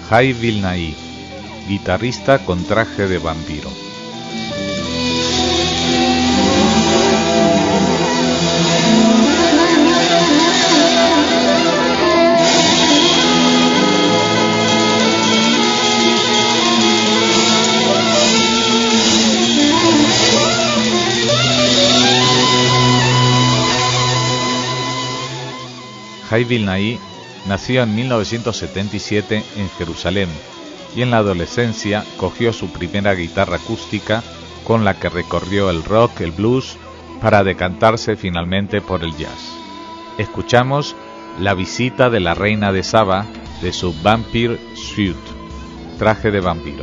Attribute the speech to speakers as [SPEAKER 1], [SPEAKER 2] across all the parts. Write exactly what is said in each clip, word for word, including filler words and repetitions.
[SPEAKER 1] Jai Vilnai, guitarrista con traje de vampiro. Jai Vilnai nació en mil novecientos setenta y siete en Jerusalén y en la adolescencia cogió su primera guitarra acústica con la que recorrió el rock, el blues, para decantarse finalmente por el jazz. Escuchamos La visita de la reina de Saba de su Vampire Suit, traje de vampiro.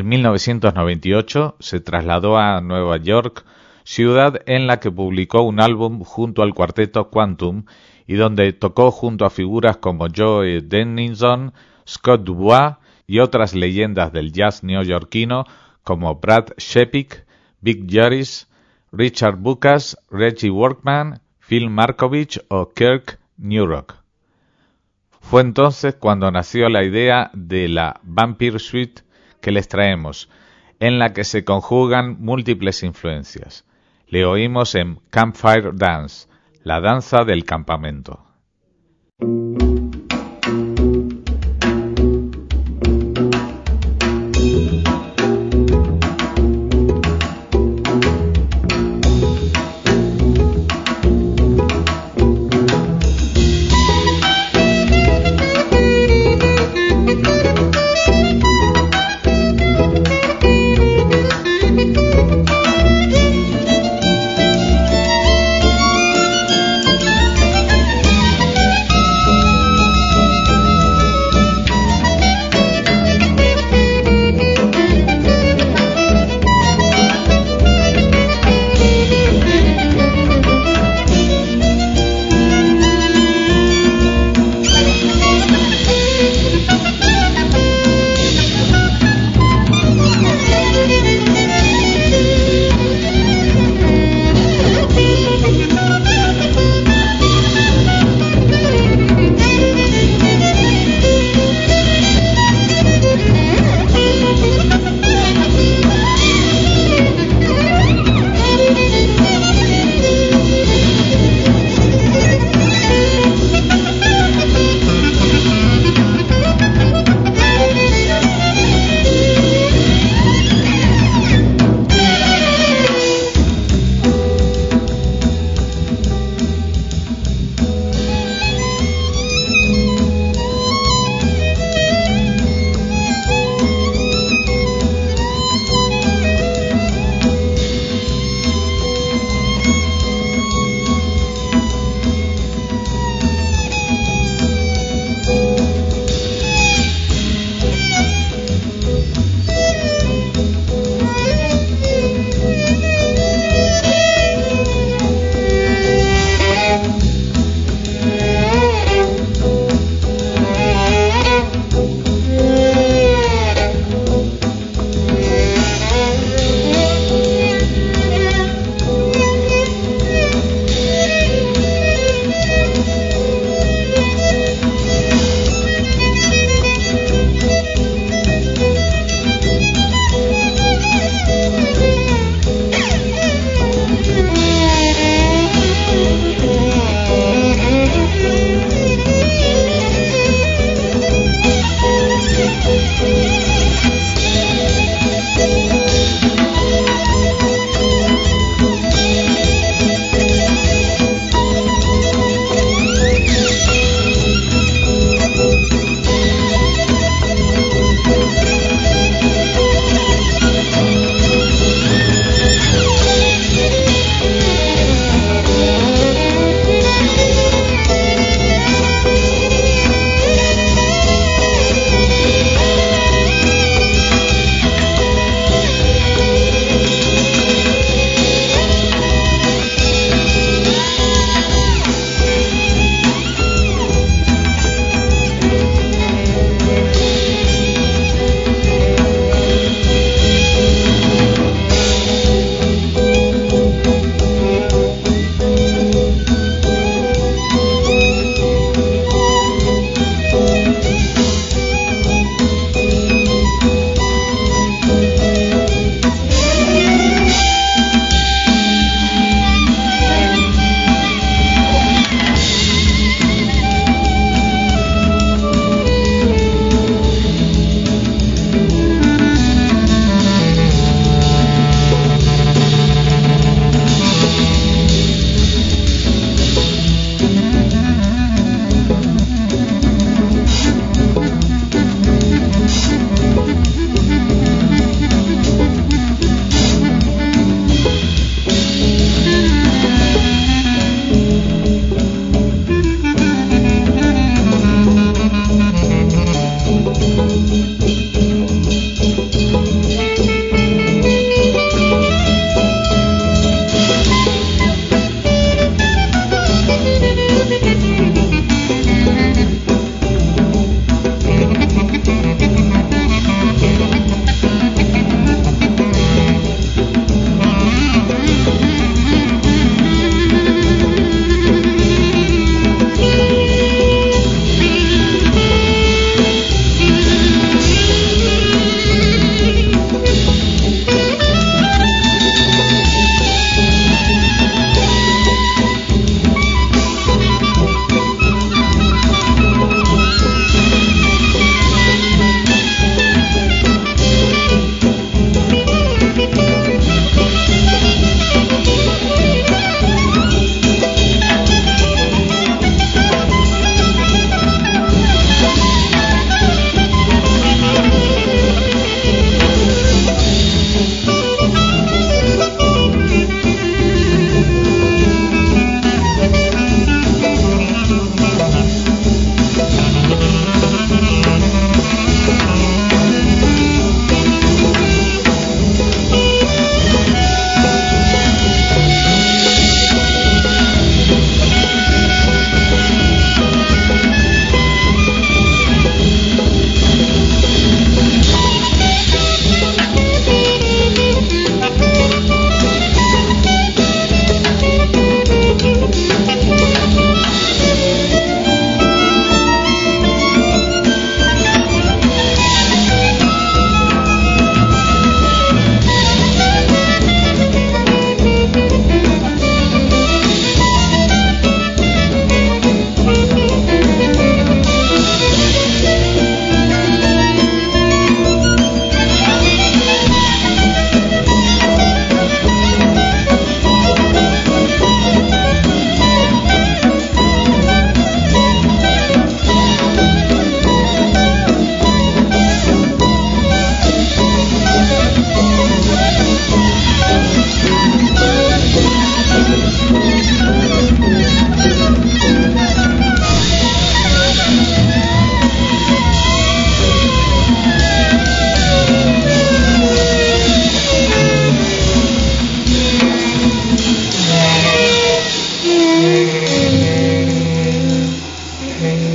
[SPEAKER 1] En mil novecientos noventa y ocho se trasladó a Nueva York, ciudad en la que publicó un álbum junto al cuarteto Quantum y donde tocó junto a figuras como Joe Dennison, Scott Dubois y otras leyendas del jazz neoyorquino como Brad Shepik, Vic Joris, Richard Bucas, Reggie Workman, Phil Markovich o Kirk Newrock. Fue entonces cuando nació la idea de la Vampire Suite que les traemos, en la que se conjugan múltiples influencias. Le oímos en Campfire Dance, la danza del campamento.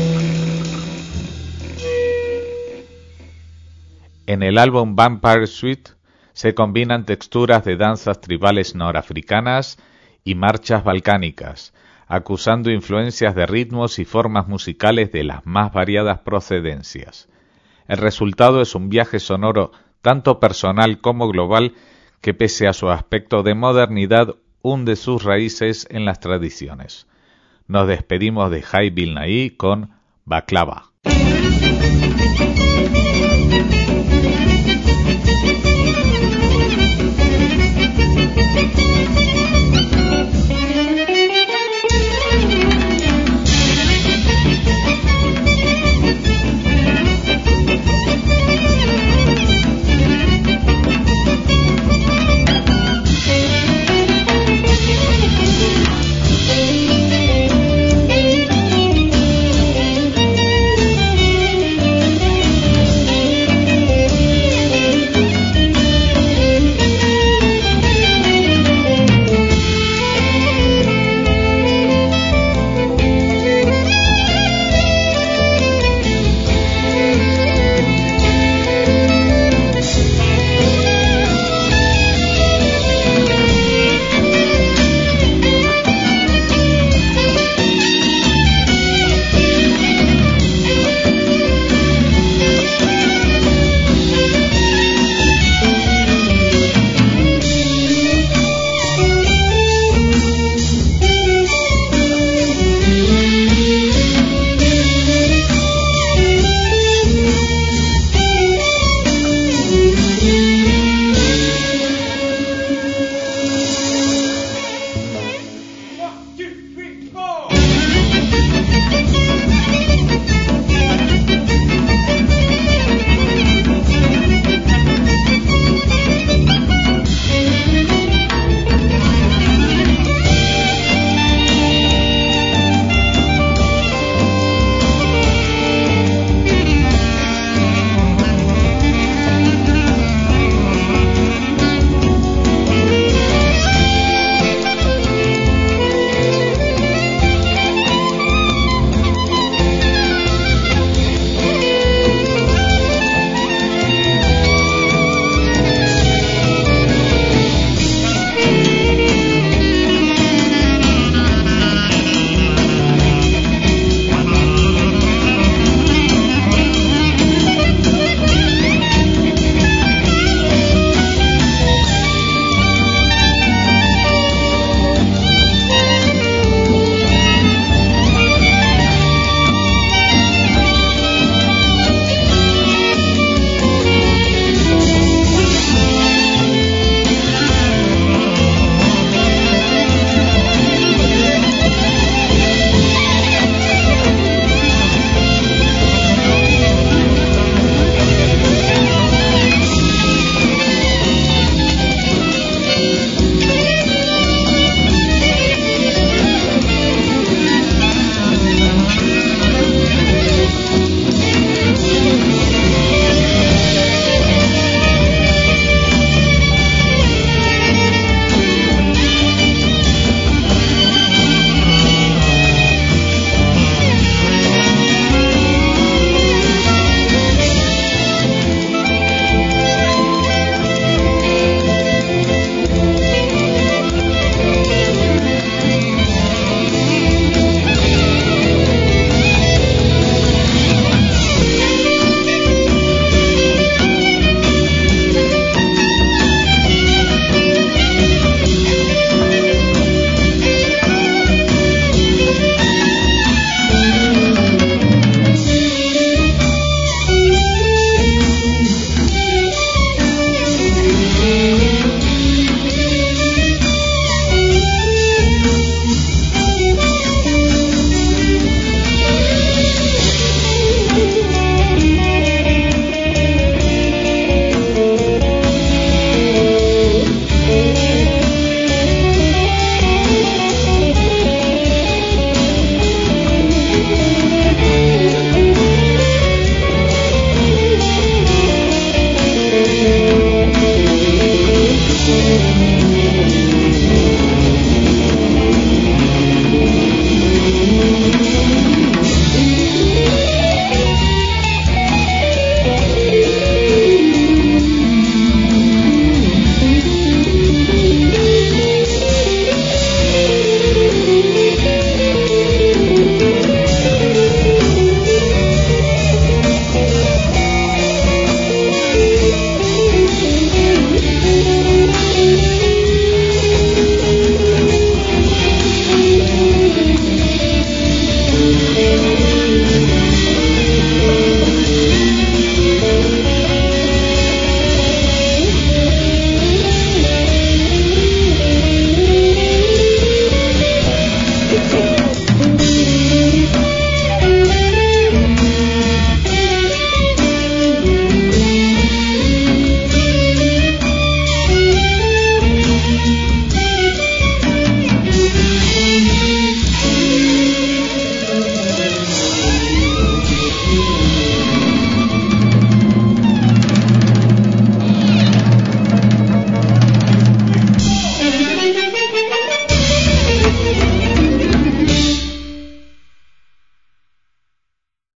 [SPEAKER 1] En el álbum Vampire Suite se combinan texturas de danzas tribales norafricanas y marchas balcánicas, acusando influencias de ritmos y formas musicales de las más variadas procedencias. El resultado es un viaje sonoro tanto personal como global que, pese a su aspecto de modernidad, hunde sus raíces en las tradiciones. Nos despedimos de Jai Vilnai con Baklava.